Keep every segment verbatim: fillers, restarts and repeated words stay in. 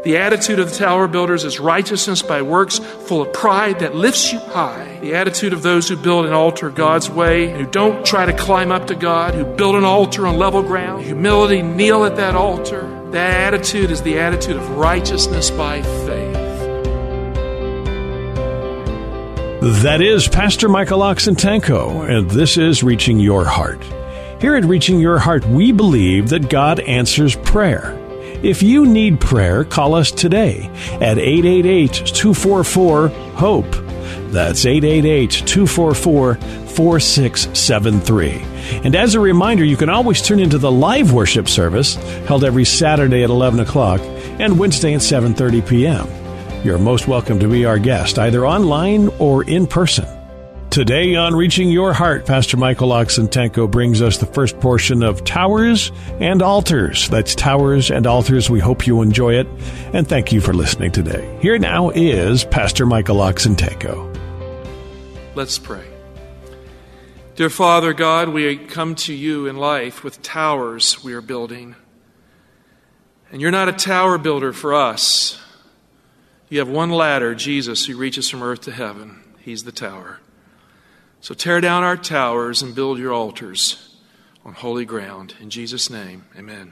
The attitude of the tower builders is righteousness by works, full of pride that lifts you high. The attitude of those who build an altar God's way, who don't try to climb up to God, who build an altar on level ground, humility, kneel at that altar. That attitude is the attitude of righteousness by faith. That is Pastor Michael Oxentenko, and this is Reaching Your Heart. Here at Reaching Your Heart, we believe that God answers prayer. If you need prayer, call us today at eight eight eight, two four four, HOPE. That's eight eight eight, two four four, four six seven three. And as a reminder, you can always tune into the live worship service held every Saturday at eleven o'clock and Wednesday at seven thirty p.m. You're most welcome to be our guest, either online or in person. Today on Reaching Your Heart, Pastor Michael Oxentenko brings us the first portion of Towers and Altars. That's Towers and Altars. We hope you enjoy it, and thank you for listening today. Here now is Pastor Michael Oxentenko. Let's pray. Dear Father God, we come to you in life with towers we are building. And you're not a tower builder for us. You have one ladder, Jesus, who reaches from earth to heaven. He's the tower. So tear down our towers and build your altars on holy ground. In Jesus' name, amen.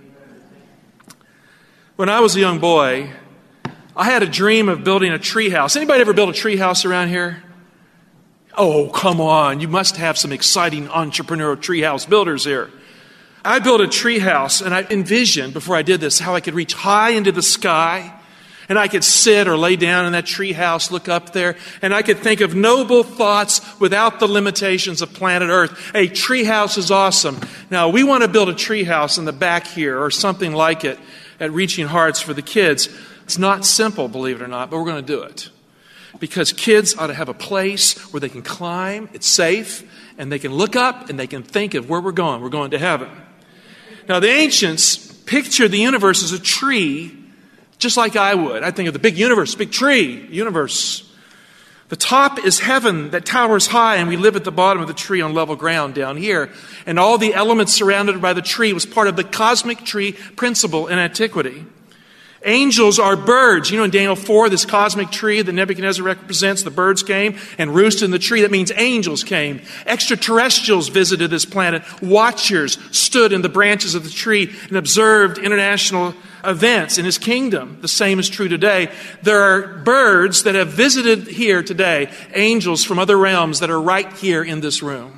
When I was a young boy, I had a dream of building a tree house. Anybody ever built a tree house around here? Oh, come on. You must have some exciting entrepreneurial tree house builders here. I built a tree house, and I envisioned, before I did this, how I could reach high into the sky. And I could sit or lay down in that tree house, look up there, and I could think of noble thoughts without the limitations of planet Earth. A tree house is awesome. Now, we want to build a tree house in the back here or something like it at Reaching Hearts for the kids. It's not simple, believe it or not, but we're going to do it. Because kids ought to have a place where they can climb, it's safe, and they can look up and they can think of where we're going. We're going to heaven. Now, the ancients pictured the universe as a tree, just like I would. I think of the big universe, big tree, universe. The top is heaven that towers high, and we live at the bottom of the tree on level ground down here. And all the elements surrounded by the tree was part of the cosmic tree principle in antiquity. Angels are birds. You know, in Daniel four, this cosmic tree that Nebuchadnezzar represents, the birds came and roosted in the tree. That means angels came. Extraterrestrials visited this planet. Watchers stood in the branches of the tree and observed international events in his kingdom. The same is true today. There are birds that have visited here today, angels from other realms that are right here in this room.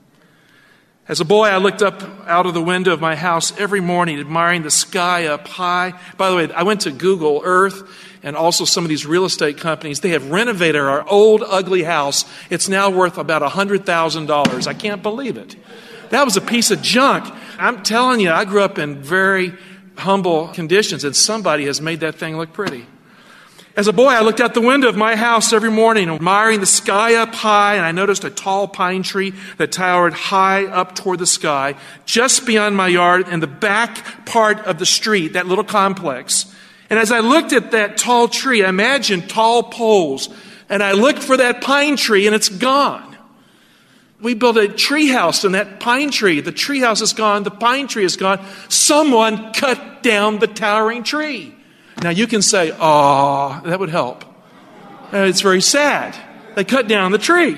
As a boy, I looked up out of the window of my house every morning, admiring the sky up high. By the way, I went to Google Earth and also some of these real estate companies. They have renovated our old, ugly house. It's now worth about one hundred thousand dollars. I can't believe it. That was a piece of junk. I'm telling you, I grew up in very humble conditions, and somebody has made that thing look pretty. As a boy, I looked out the window of my house every morning, admiring the sky up high, and I noticed a tall pine tree that towered high up toward the sky, just beyond my yard in the back part of the street, that little complex. And as I looked at that tall tree, I imagined tall poles, and I looked for that pine tree, and it's gone. We built a tree house in that pine tree. The tree house is gone. The pine tree is gone. Someone cut down the towering tree. Now, you can say, "Aw, that would help." Uh, it's very sad. They cut down the tree.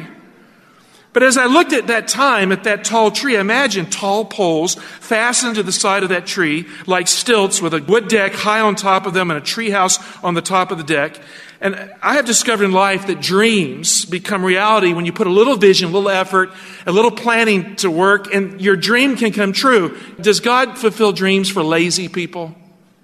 But as I looked at that time, at that tall tree, I imagined tall poles fastened to the side of that tree, like stilts with a wood deck high on top of them and a tree house on the top of the deck. And I have discovered in life that dreams become reality when you put a little vision, a little effort, a little planning to work, and your dream can come true. Does God fulfill dreams for lazy people?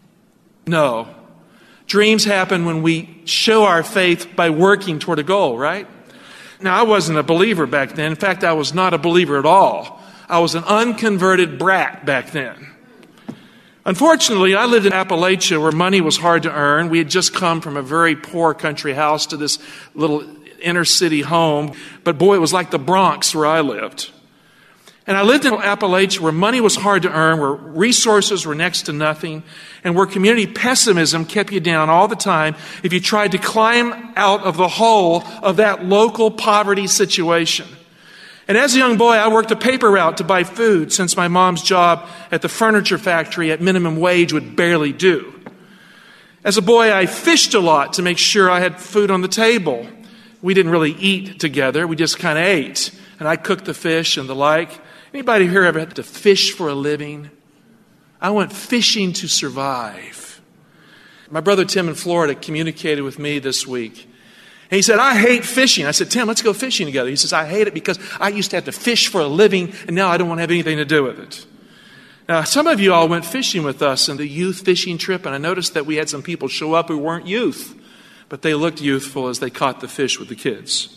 No. Dreams happen when we show our faith by working toward a goal, right? Now, I wasn't a believer back then. In fact, I was not a believer at all. I was an unconverted brat back then. Unfortunately, I lived in Appalachia where money was hard to earn. We had just come from a very poor country house to this little inner city home. But boy, it was like the Bronx where I lived. And I lived in Appalachia where money was hard to earn, where resources were next to nothing, and where community pessimism kept you down all the time if you tried to climb out of the hole of that local poverty situation. And as a young boy, I worked a paper route to buy food since my mom's job at the furniture factory at minimum wage would barely do. As a boy, I fished a lot to make sure I had food on the table. We didn't really eat together. We just kind of ate. And I cooked the fish and the like. Anybody here ever had to fish for a living? I went fishing to survive. My brother Tim in Florida communicated with me this week. And he said, I hate fishing. I said, Tim, let's go fishing together. He says, I hate it because I used to have to fish for a living, and now I don't want to have anything to do with it. Now, some of you all went fishing with us in the youth fishing trip, and I noticed that we had some people show up who weren't youth, but they looked youthful as they caught the fish with the kids.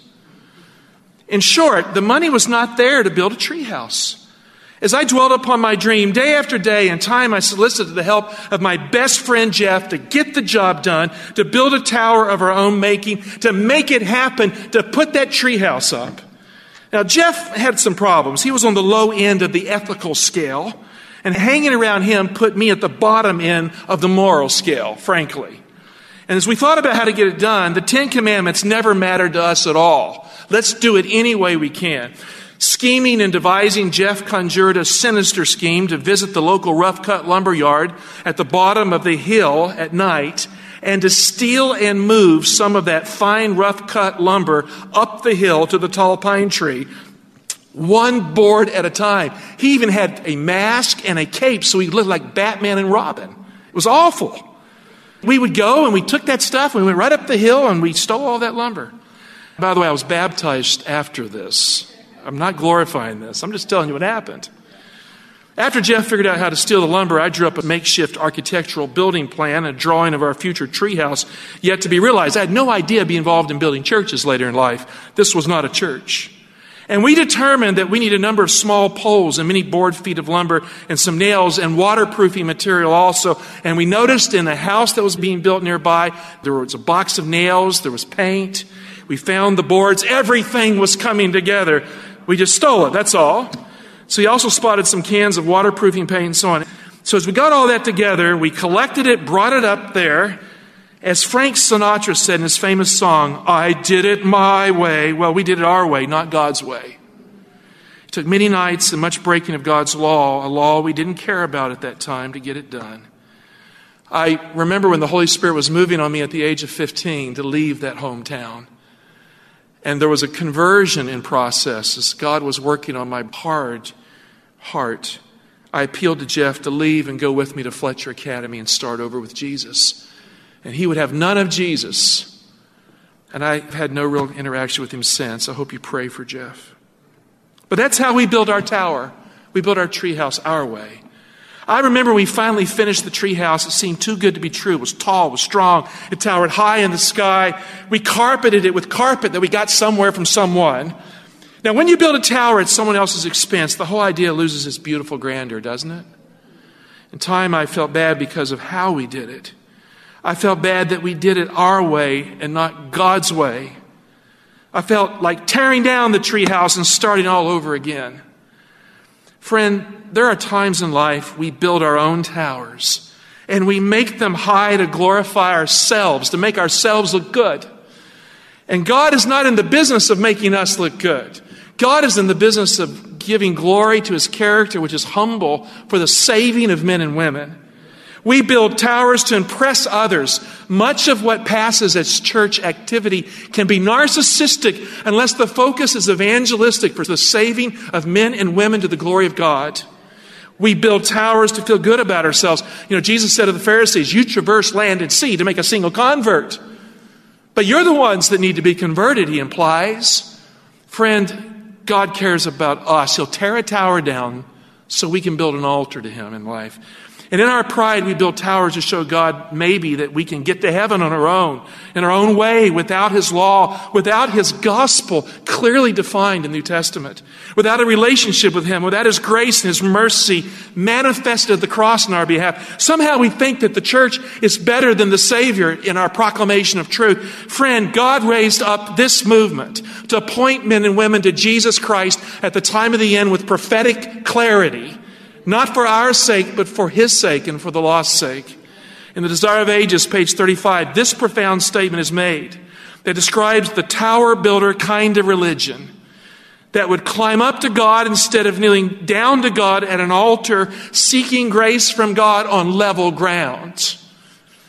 In short, the money was not there to build a treehouse. As I dwelled upon my dream day after day, in time I solicited the help of my best friend Jeff to get the job done, to build a tower of our own making, to make it happen, to put that treehouse up. Now, Jeff had some problems. He was on the low end of the ethical scale, and hanging around him put me at the bottom end of the moral scale, frankly. And as we thought about how to get it done, the Ten Commandments never mattered to us at all. Let's do it any way we can. Scheming and devising, Jeff conjured a sinister scheme to visit the local rough-cut lumber yard at the bottom of the hill at night and to steal and move some of that fine rough-cut lumber up the hill to the tall pine tree, one board at a time. He even had a mask and a cape so he looked like Batman and Robin. It was awful. We would go and we took that stuff and we went right up the hill and we stole all that lumber. By the way, I was baptized after this. I'm not glorifying this. I'm just telling you what happened. After Jeff figured out how to steal the lumber, I drew up a makeshift architectural building plan, a drawing of our future treehouse, yet to be realized. I had no idea I'd be involved in building churches later in life. This was not a church. And we determined that we need a number of small poles and many board feet of lumber and some nails and waterproofing material also. And we noticed in the house that was being built nearby, there was a box of nails, there was paint. We found the boards. Everything was coming together. We just stole it, that's all. So he also spotted some cans of waterproofing paint and so on. So as we got all that together, we collected it, brought it up there. As Frank Sinatra said in his famous song, I did it my way. Well, we did it our way, not God's way. It took many nights and much breaking of God's law, a law we didn't care about at that time, to get it done. I remember when the Holy Spirit was moving on me at the age of fifteen to leave that hometown. And there was a conversion in process as God was working on my hard heart. I appealed to Jeff to leave and go with me to Fletcher Academy and start over with Jesus. And he would have none of Jesus. And I've had no real interaction with him since. I hope you pray for Jeff. But that's how we built our tower. We built our treehouse our way. I remember we finally finished the treehouse. It seemed too good to be true. It was tall, it was strong. It towered high in the sky. We carpeted it with carpet that we got somewhere from someone. Now, when you build a tower at someone else's expense, the whole idea loses its beautiful grandeur, doesn't it? In time, I felt bad because of how we did it. I felt bad that we did it our way and not God's way. I felt like tearing down the treehouse and starting all over again. Friend, there are times in life we build our own towers and we make them high to glorify ourselves, to make ourselves look good. And God is not in the business of making us look good. God is in the business of giving glory to his character, which is humble, for the saving of men and women. We build towers to impress others. Much of what passes as church activity can be narcissistic unless the focus is evangelistic for the saving of men and women to the glory of God. We build towers to feel good about ourselves. You know, Jesus said to the Pharisees, you traverse land and sea to make a single convert. But you're the ones that need to be converted, he implies. Friend, God cares about us. He'll tear a tower down so we can build an altar to him in life. And in our pride, we build towers to show God maybe that we can get to heaven on our own, in our own way, without his law, without his gospel clearly defined in the New Testament, without a relationship with him, without his grace and his mercy manifested at the cross on our behalf. Somehow we think that the church is better than the Savior in our proclamation of truth. Friend, God raised up this movement to point men and women to Jesus Christ at the time of the end with prophetic clarity. Not for our sake, but for his sake and for the lost's sake. In The Desire of Ages, page thirty-five, this profound statement is made that describes the tower builder kind of religion that would climb up to God instead of kneeling down to God at an altar, seeking grace from God on level ground.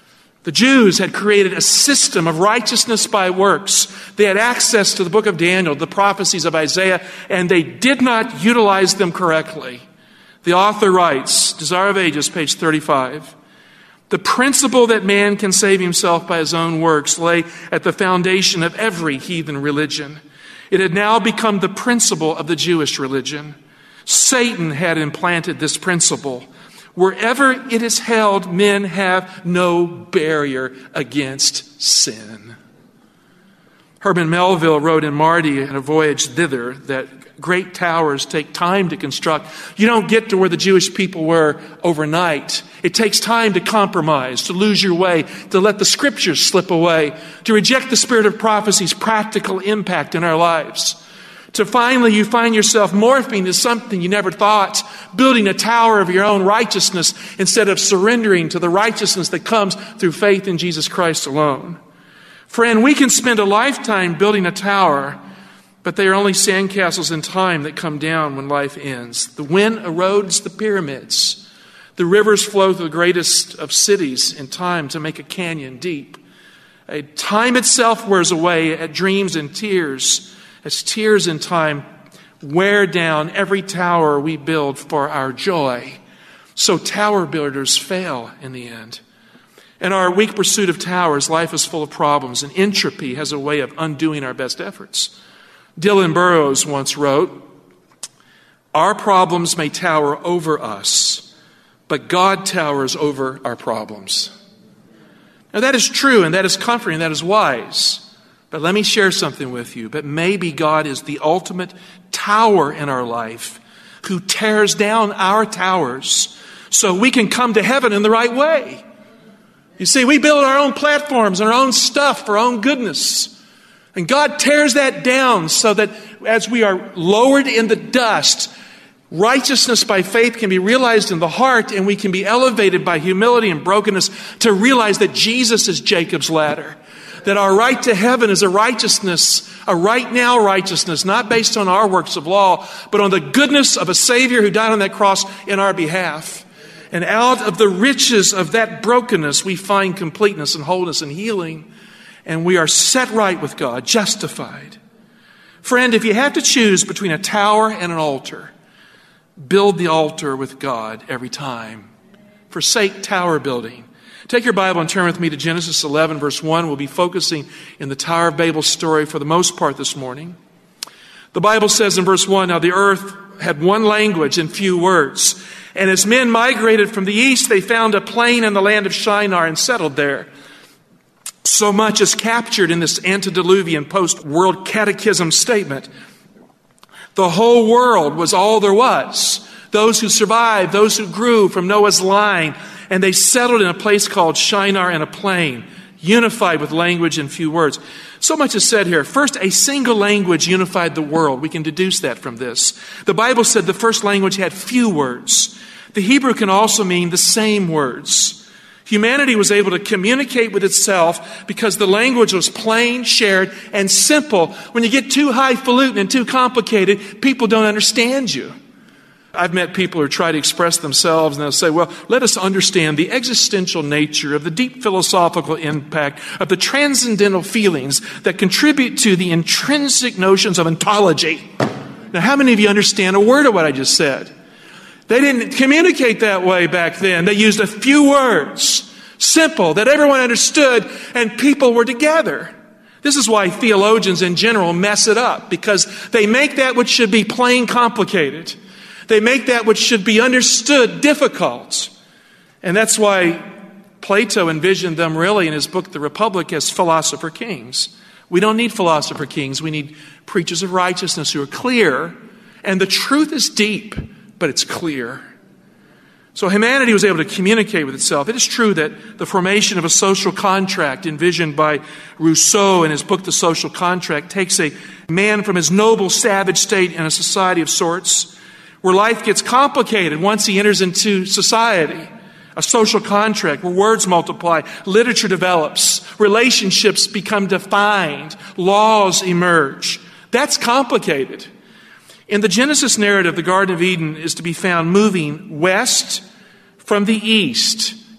The Jews had created a system of righteousness by works. They had access to the book of Daniel, the prophecies of Isaiah, and they did not utilize them correctly. The author writes, Desire of Ages, page thirty-five, the principle that man can save himself by his own works lay at the foundation of every heathen religion. It had now become the principle of the Jewish religion. Satan had implanted this principle. Wherever it is held, men have no barrier against sin. Herman Melville wrote in Marty in A Voyage Thither that great towers take time to construct. You don't get to where the Jewish people were overnight. It takes time to compromise, to lose your way, to let the scriptures slip away, to reject the spirit of prophecy's practical impact in our lives. To finally you find yourself morphing into something you never thought, building a tower of your own righteousness instead of surrendering to the righteousness that comes through faith in Jesus Christ alone. Friend, we can spend a lifetime building a tower, but they are only sandcastles in time that come down when life ends. The wind erodes the pyramids. The rivers flow through the greatest of cities in time to make a canyon deep. A time itself wears away at dreams and tears, as tears in time wear down every tower we build for our joy. So tower builders fail in the end. In our weak pursuit of towers, life is full of problems, and entropy has a way of undoing our best efforts. Dylan Burroughs once wrote, our problems may tower over us, but God towers over our problems. Now that is true, and that is comforting, and that is wise. But let me share something with you. But maybe God is the ultimate tower in our life who tears down our towers so we can come to heaven in the right way. You see, we build our own platforms and our own stuff for our own goodness. And God tears that down so that as we are lowered in the dust, righteousness by faith can be realized in the heart, and we can be elevated by humility and brokenness to realize that Jesus is Jacob's ladder. That our right to heaven is a righteousness, a right now righteousness, not based on our works of law, but on the goodness of a Savior who died on that cross in our behalf. And out of the riches of that brokenness, we find completeness and wholeness and healing. And we are set right with God, justified. Friend, if you have to choose between a tower and an altar, build the altar with God every time. Forsake tower building. Take your Bible and turn with me to Genesis eleven, verse one. We'll be focusing in the Tower of Babel story for the most part this morning. The Bible says in verse one, now the earth had one language and few words. And as men migrated from the east, they found a plain in the land of Shinar and settled there. So much is captured in this antediluvian post-world catechism statement. The whole world was all there was. Those who survived, those who grew from Noah's line, and they settled in a place called Shinar in a plain, unified with language and few words. So much is said here. First, a single language unified the world. We can deduce that from this. The Bible said the first language had few words. The Hebrew can also mean the same words. Humanity was able to communicate with itself because the language was plain, shared, and simple. When you get too highfalutin and too complicated, people don't understand you. I've met people who try to express themselves and they'll say, well, let us understand the existential nature of the deep philosophical impact of the transcendental feelings that contribute to the intrinsic notions of ontology. Now, how many of you understand a word of what I just said? They didn't communicate that way back then. They used a few words, simple, that everyone understood, and people were together. This is why theologians in general mess it up, because they make that which should be plain complicated. They make that which should be understood difficult. And that's why Plato envisioned them really in his book, The Republic, as philosopher kings. We don't need philosopher kings. We need preachers of righteousness who are clear. And the truth is deep, but it's clear. So humanity was able to communicate with itself. It is true that the formation of a social contract envisioned by Rousseau in his book, The Social Contract, takes a man from his noble savage state in a society of sorts, where life gets complicated once he enters into society. A social contract where words multiply, literature develops, relationships become defined, laws emerge. That's complicated. In the Genesis narrative, the Garden of Eden is to be found moving west from the east,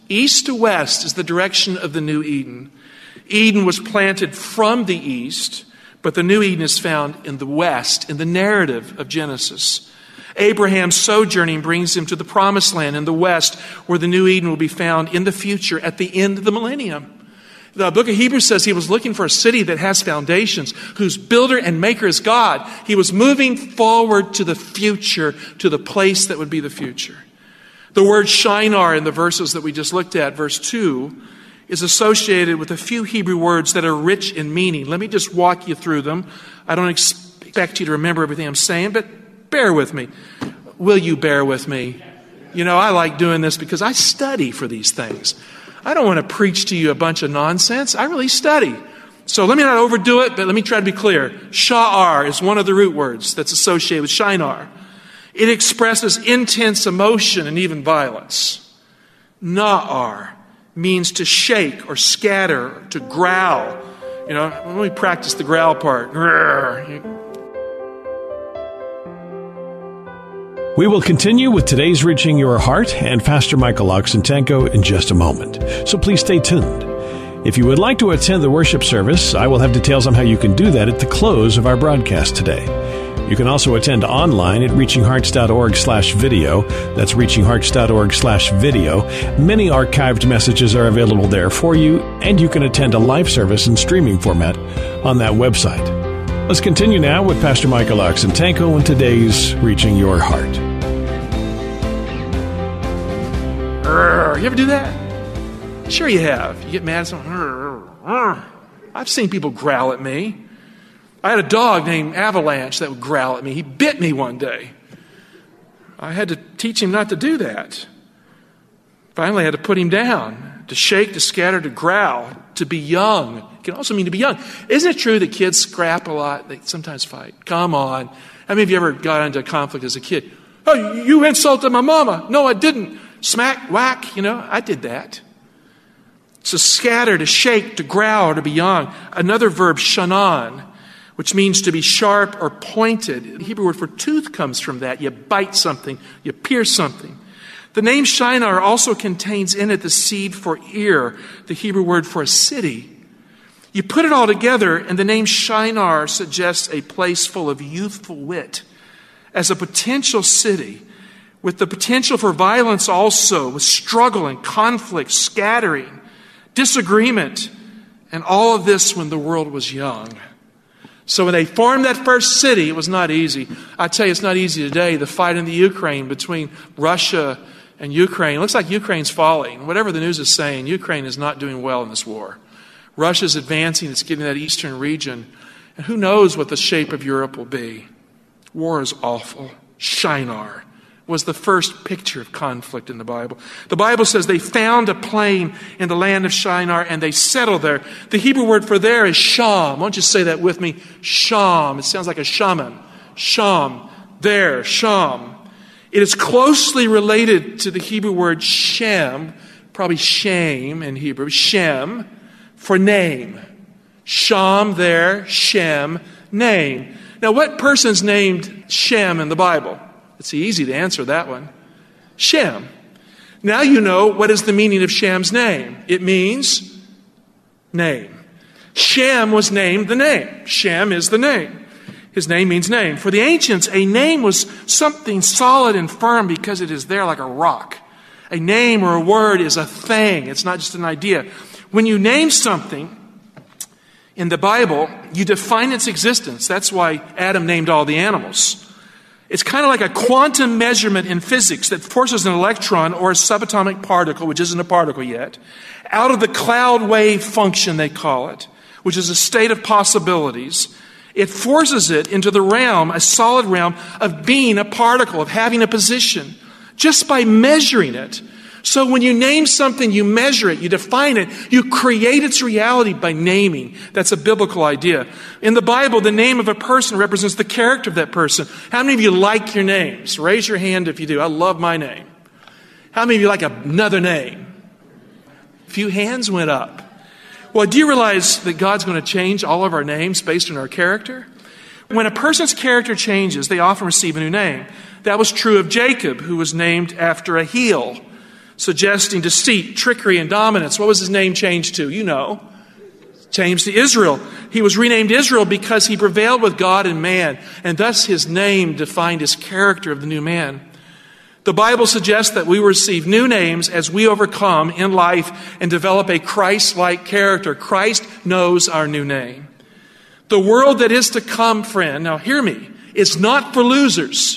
East to west is the direction of the new Eden. Eden was planted from the east, but the new Eden is found in the west, in the narrative of Genesis. Abraham's sojourning brings him to the promised land in the west, where the new Eden will be found in the future at the end of the millennium. The book of Hebrews says he was looking for a city that has foundations, whose builder and maker is God. He was moving forward to the future, to the place that would be the future. The word Shinar in the verses that we just looked at, verse two, is associated with a few Hebrew words that are rich in meaning. Let me just walk you through them. I don't expect you to remember everything I'm saying, but bear with me. Will you bear with me? You know, I like doing this because I study for these things. I don't want to preach to you a bunch of nonsense. I really study. So let me not overdo it, but let me try to be clear. Sha'ar is one of the root words that's associated with Shinar. It expresses intense emotion and even violence. Na'ar means to shake or scatter, or to growl. You know, let me practice the growl part. We will continue with today's Reaching Your Heart and Pastor Michael Oxentenko in just a moment. So please stay tuned. If you would like to attend the worship service, I will have details on how you can do that at the close of our broadcast today. You can also attend online at reachinghearts.org slash video. That's reachinghearts.org slash video. Many archived messages are available there for you, and you can attend a live service in streaming format on that website. Let's continue now with Pastor Michael Oxentenko and today's Reaching Your Heart. You ever do that? Sure you have. You get mad at someone. I've seen people growl at me. I had a dog named Avalanche that would growl at me. He bit me one day. I had to teach him not to do that. Finally, I had to put him down. To shake, to scatter, to growl, to be young. It can also mean to be young. Isn't it true that kids scrap a lot? They sometimes fight. Come on. How many of you ever got into a conflict as a kid? Oh, you insulted my mama. No, I didn't. Smack, whack, you know, I did that. So scatter, to shake, to growl, to be young. Another verb, shanan, which means to be sharp or pointed. The Hebrew word for tooth comes from that. You bite something, you pierce something. The name Shinar also contains in it the seed for ear, the Hebrew word for a city. You put it all together, and the name Shinar suggests a place full of youthful wit as a potential city, with the potential for violence also, with struggle and conflict, scattering, disagreement, and all of this when the world was young. So when they formed that first city, it was not easy. I tell you, it's not easy today. The fight in the Ukraine between Russia and Ukraine. It looks like Ukraine's falling. Whatever the news is saying, Ukraine is not doing well in this war. Russia's advancing. It's getting that eastern region. And who knows what the shape of Europe will be. War is awful. Shinar was the first picture of conflict in the Bible. The Bible says they found a plain in the land of Shinar and they settled there. The Hebrew word for there is sham. Why don't you say that with me? Sham. It sounds like a shaman. Sham. There. Sham. It is closely related to the Hebrew word shem, probably shame in Hebrew. Shem for name. Sham there. Shem. Name. Now what person's named Shem in the Bible? It's easy to answer that one. Shem. Now you know what is the meaning of Shem's name. It means name. Shem was named the name. Shem is the name. His name means name. For the ancients, a name was something solid and firm because it is there like a rock. A name or a word is a thing. It's not just an idea. When you name something in the Bible, you define its existence. That's why Adam named all the animals. It's kind of like a quantum measurement in physics that forces an electron or a subatomic particle, which isn't a particle yet, out of the cloud wave function, they call it, which is a state of possibilities. It forces it into the realm, a solid realm, of being a particle, of having a position, just by measuring it. So when you name something, you measure it, you define it, you create its reality by naming. That's a biblical idea. In the Bible, the name of a person represents the character of that person. How many of you like your names? Raise your hand if you do. I love my name. How many of you like another name? A few hands went up. Well, do you realize that God's going to change all of our names based on our character? When a person's character changes, they often receive a new name. That was true of Jacob, who was named after a heel. suggesting deceit, trickery, and dominance. What was his name changed to? You know. Changed to Israel. He was renamed Israel because he prevailed with God and man, and thus his name defined his character of the new man. The Bible suggests that we receive new names as we overcome in life and develop a Christ-like character. Christ knows our new name. The world that is to come, friend, now hear me, it's not for losers.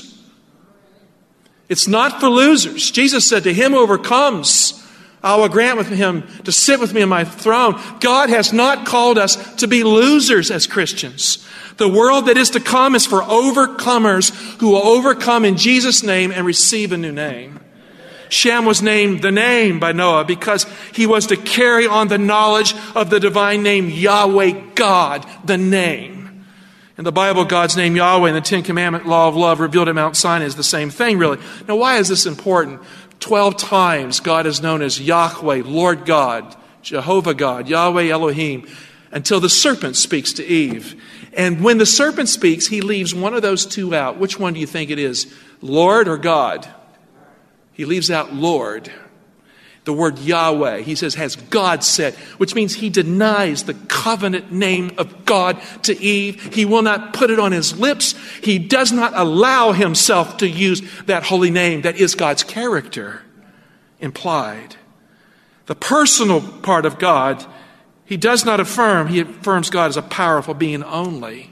It's not for losers. Jesus said, to him who overcomes, I will grant with him to sit with me on my throne. God has not called us to be losers as Christians. The world that is to come is for overcomers who will overcome in Jesus' name and receive a new name. Shem was named the name by Noah because he was to carry on the knowledge of the divine name Yahweh God, the name. In the Bible, God's name Yahweh and the Ten Commandment law of love revealed at Mount Sinai is the same thing, really. Now, why is this important? Twelve times God is known as Yahweh, Lord God, Jehovah God, Yahweh Elohim, until the serpent speaks to Eve. And when the serpent speaks, he leaves one of those two out. Which one do you think it is? Lord or God? He leaves out Lord. The word Yahweh, he says, has God said, which means he denies the covenant name of God to Eve. He will not put it on his lips. He does not allow himself to use that holy name that is God's character implied. The personal part of God, he does not affirm. He affirms God as a powerful being only.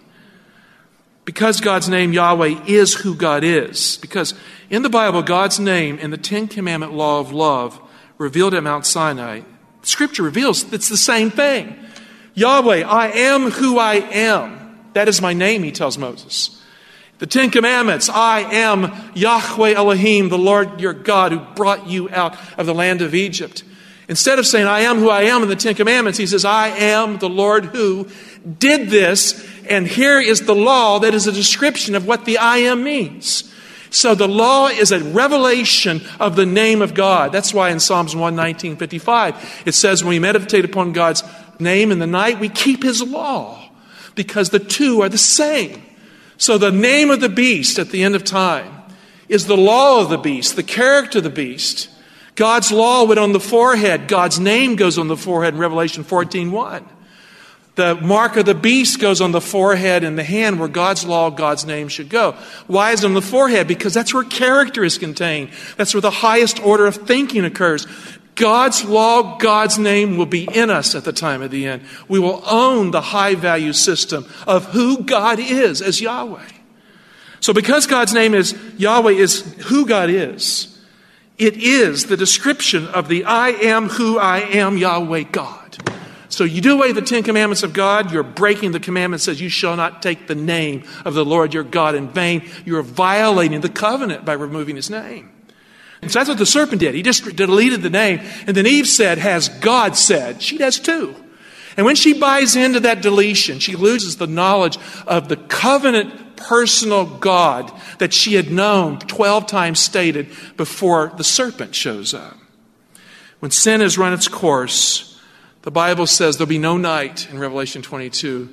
Because God's name Yahweh is who God is. Because in the Bible, God's name in the Ten Commandment law of love revealed at Mount Sinai, Scripture reveals it's the same thing. Yahweh, I am who I am. That is my name, he tells Moses. The Ten Commandments, I am Yahweh Elohim, the Lord your God who brought you out of the land of Egypt. Instead of saying, I am who I am in the Ten Commandments, he says, I am the Lord who did this, and here is the law that is a description of what the I am means. So the law is a revelation of the name of God. That's why in Psalms one nineteen fifty-five, it says when we meditate upon God's name in the night, we keep his law because the two are the same. So the name of the beast at the end of time is the law of the beast, the character of the beast. God's law went on the forehead. God's name goes on the forehead in Revelation fourteen one. The mark of the beast goes on the forehead and the hand where God's law, God's name should go. Why is it on the forehead? Because that's where character is contained. That's where the highest order of thinking occurs. God's law, God's name will be in us at the time of the end. We will own the high value system of who God is as Yahweh. So because God's name is Yahweh is who God is, it is the description of the I am who I am Yahweh God. So you do away with the Ten Commandments of God, you're breaking the commandment that says you shall not take the name of the Lord your God in vain. You're violating the covenant by removing his name. And so that's what the serpent did. He just deleted the name. And then Eve said, has God said? She does too. And when she buys into that deletion, she loses the knowledge of the covenant personal God that she had known twelve times stated before the serpent shows up. When sin has run its course, the Bible says there'll be no night in Revelation twenty-two.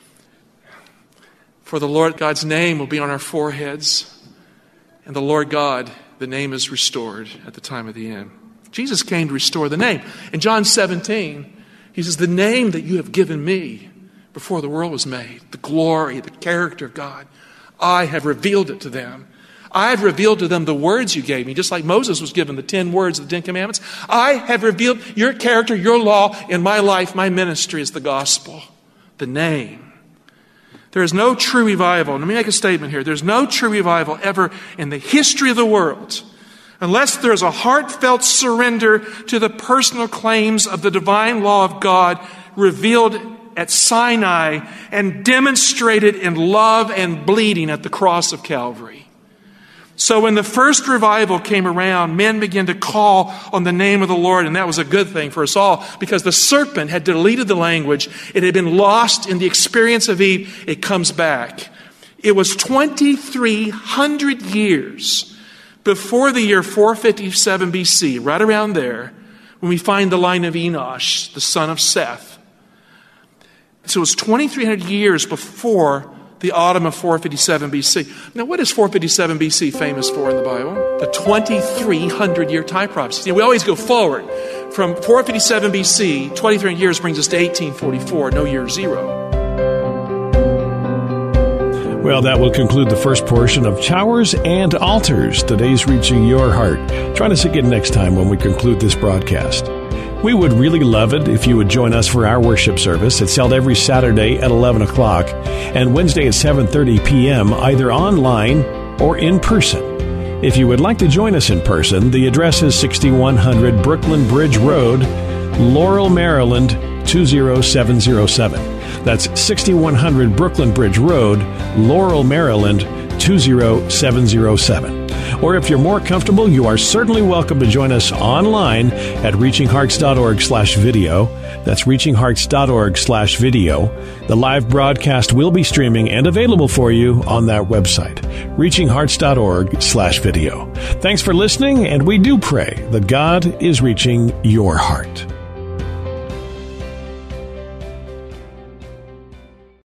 For the Lord God's name will be on our foreheads. And the Lord God, the name is restored at the time of the end. Jesus came to restore the name. In John seventeen, he says, the name that you have given me before the world was made, the glory, the character of God, I have revealed it to them. I have revealed to them the words you gave me, just like Moses was given the ten words of the Ten Commandments. I have revealed your character, your law in my life. My ministry is the gospel, the name. There is no true revival. Let me make a statement here. There's no true revival ever in the history of the world unless there's a heartfelt surrender to the personal claims of the divine law of God revealed at Sinai and demonstrated in love and bleeding at the cross of Calvary. So when the first revival came around, men began to call on the name of the Lord, and that was a good thing for us all because the serpent had deleted the language. It had been lost in the experience of Eve. It comes back. It was twenty-three hundred years before the year four fifty-seven B C, right around there, when we find the line of Enosh, the son of Seth. So it was twenty-three hundred years before the autumn of four fifty-seven B C. Now, what is four fifty-seven B C famous for in the Bible? The twenty-three hundred year time prophecy. We always go forward. From four fifty-seven B C, twenty-three hundred years brings us to eighteen forty-four, no year zero. Well, that will conclude the first portion of Towers and Altars, today's Reaching Your Heart. Join us again next time when we conclude this broadcast. We would really love it if you would join us for our worship service. It's held every Saturday at eleven o'clock and Wednesday at seven thirty p.m., either online or in person. If you would like to join us in person, the address is sixty-one hundred Brooklyn Bridge Road, Laurel, Maryland, two zero seven zero seven. That's sixty-one hundred Brooklyn Bridge Road, Laurel, Maryland, two zero seven zero seven. Or if you're more comfortable, you are certainly welcome to join us online at reachinghearts.org slash video. That's reachinghearts.org slash video. The live broadcast will be streaming and available for you on that website, reachinghearts.org slash video. Thanks for listening, and we do pray that God is reaching your heart.